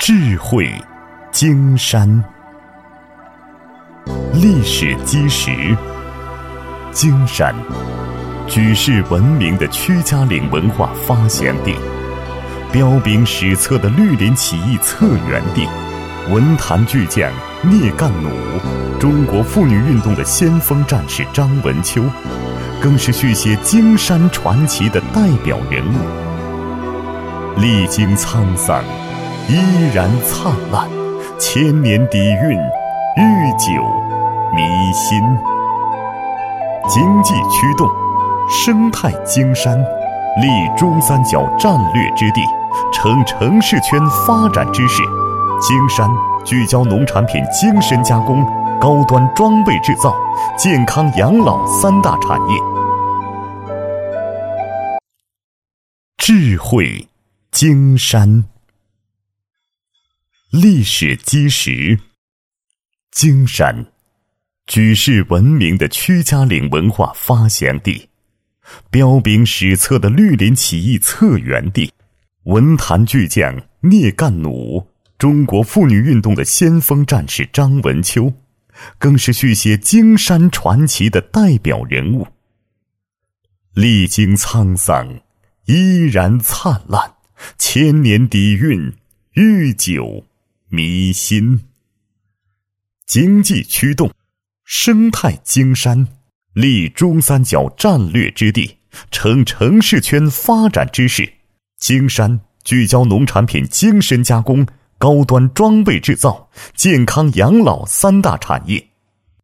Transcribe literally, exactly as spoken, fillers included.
智慧金山，历史基石。金山，举世闻名的屈家岭文化发祥地，彪炳史册的绿林起义策源地，文坛巨匠聂干弩，中国妇女运动的先锋战士张文秋，更是续写金山传奇的代表人物。历经沧桑，依然灿烂，千年底蕴，日久弥新。经济驱动，生态金山，立珠三角战略之地，成城市圈发展之势。金山聚焦农产品精深加工、高端装备制造、健康养老三大产业。智慧金山，历史基石。金山，举世闻名的屈家岭文化发祥地，彪炳史册的绿林起义策源地，文坛巨匠聂干弩，中国妇女运动的先锋战士张文秋，更是续写金山传奇的代表人物。历经沧桑，依然灿烂，千年底蕴，日久弥新。经济驱动，生态金山，立珠三角战略之地，成城市圈发展之势。金山聚焦农产品精深加工、高端装备制造、健康养老三大产业。